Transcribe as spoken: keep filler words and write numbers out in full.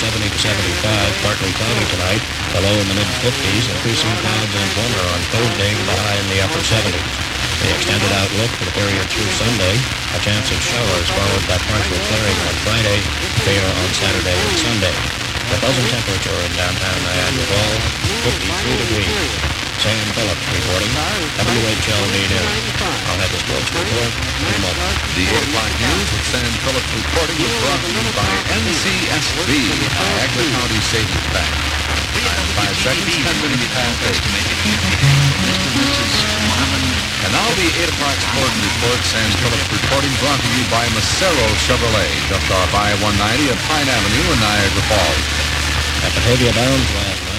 seventy to seventy-five, partly cloudy tonight. The low in the mid-fifties, increasing clouds and warmer on Thursday with a high in the upper seventies. The extended outlook for the period through Sunday, a chance of showers followed by partial clearing on Friday, clear on Saturday and Sunday. The present temperature in downtown Niagara Falls, fifty-three degrees. Sam Phillips reporting, W H L V News. I'll have the sports report in a moment. The eight o'clock news with Sam Phillips reporting was brought to you by N C S B, Niagara County Savings Bank. Five seconds, ten minutes past eight. And now the eight o'clock sport report. Sam Phillips reporting, brought to you by Macero Chevrolet, just off I one ninety at Pine Avenue in Niagara Falls. At Batavia Downs last night.